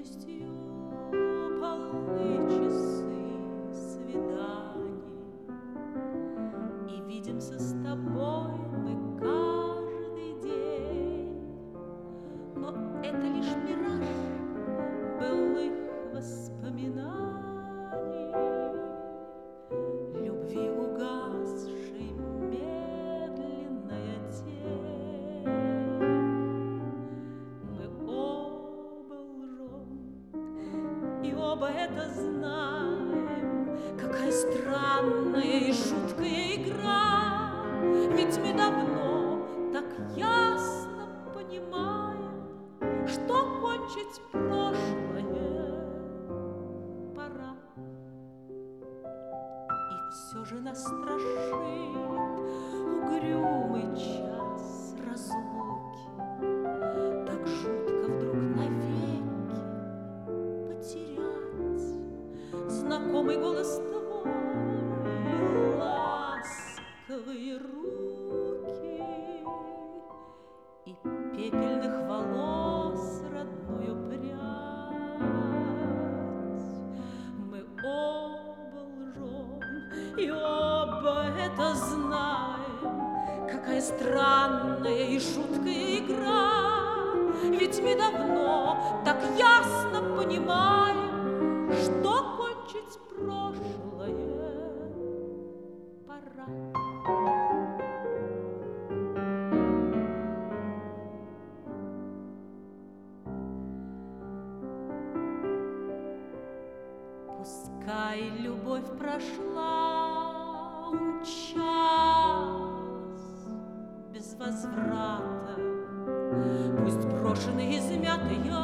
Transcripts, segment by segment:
вечностью полны часы свиданий, и видимся с тобой мы каждый день. Но это лишь мираж былых воспоминаний, любви угасшей медленная тень. Мы оба лжем, и оба это знаем. Какая странная и жуткая игра, ведь мы давно так ясно понимаем, что кончить прошлое пора. И все же нас страшит угрюмый час разлуки. Так жутко вдруг навеки потерять знакомый голос твой и ласковые руки, и пепельных волос родную прядь. Мы оба лжем, и оба это знаем. Какая странная и жуткая игра, ведь мы давно так ясно понимаем, что кончить прошлое пора. Пускай любовь прошла, умчалась без возврата, пусть брошены измятые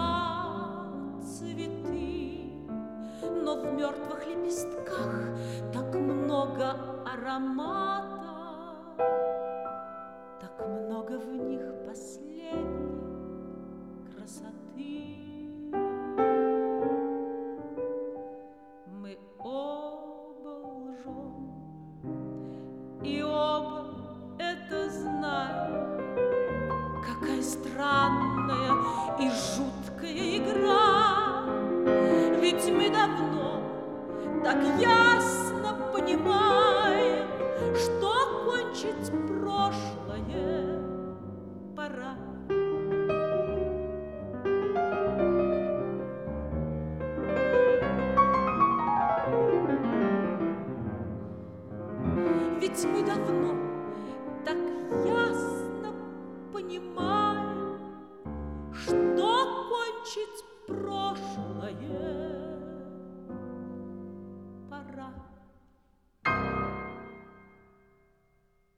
цветы, но в мертвых лепестках так много аромата, так много в них последней красоты. Мы оба лжем, и оба это знаем. Какая странная и жуткая игра, ведь мы давно так ясно понимаем, что кончить прошлое пора. Ведь мы давно так ясно понимаем, что кончить прошлое